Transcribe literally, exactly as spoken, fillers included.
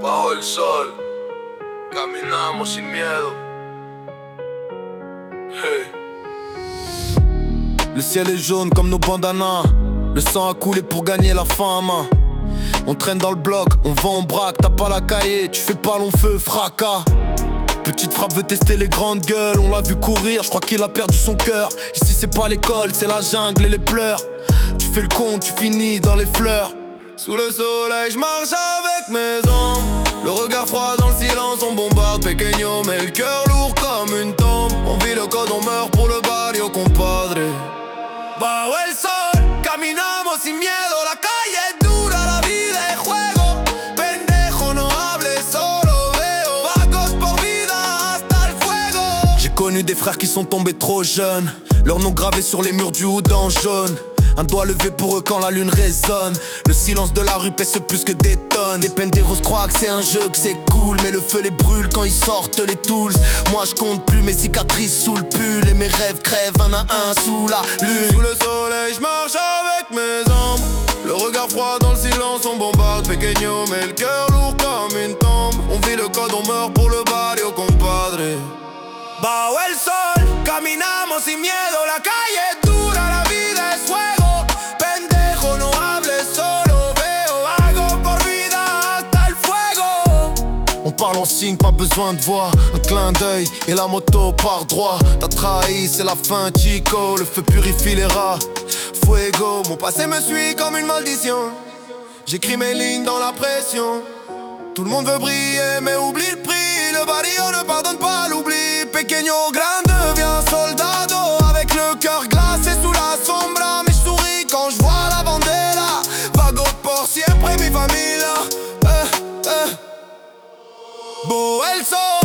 Bajo el sol, caminamos sin miedo. Hey. Le ciel est jaune comme nos bandanas. Le sang a coulé pour gagner la fama. On traîne dans le bloc, on vend, on braque. T'as pas la cahier, tu fais pas long feu, fracas. Petite frappe veut tester les grandes gueules. On l'a vu courir, je crois qu'il a perdu son cœur. Ici c'est pas l'école, c'est la jungle et les pleurs. Tu fais le con, tu finis dans les fleurs. Sous le soleil, je marche avec mes ombres. Le regard froid dans le silence, on bombarde pequeño, mais le cœur lourd comme une tombe. On vit le code, on meurt pour le barrio, compadre. Bajo el sol, caminamos sin miedo. La calle es dura, la vida es juego. Pendejo, no hables, solo veo. Vagos por vida hasta el fuego. J'ai connu des frères qui sont tombés trop jeunes. Leur nom gravé sur les murs du hood en jaune. Un doigt levé pour eux quand la lune résonne. Le silence de la rue pèse plus que des tonnes. Les penderos croient que c'est un jeu, que c'est cool, mais le feu les brûle quand ils sortent les tools. Moi je compte plus mes cicatrices sous le pull. Et mes rêves crèvent un à un sous la lune. Sous le soleil je marche avec mes ombres. Le regard froid dans le silence, on bombarde pequeño, mais le cœur lourd comme une tombe. On vit le code, on meurt pour le barrio, compadre. Bajo el sol, caminamos sin miedo. La calle es dura, la vida es fuego. On parle en signe, pas besoin de voix. Un clin d'œil et la moto part droit. T'as trahi, c'est la fin, Chico. Le feu purifie les rats. Fuego, mon passé me suit comme une malédiction. J'écris mes lignes dans la pression. Tout le monde veut briller, mais oublie le prix. Le barrio ne pardonne pas l'oubli. Pequeño grande devient soldado. Avec le cœur glacé sous la sombra. Mais je souris quand je vois la bandera. Vago por siempre mi familia. Eh, eh. Bajo el sol.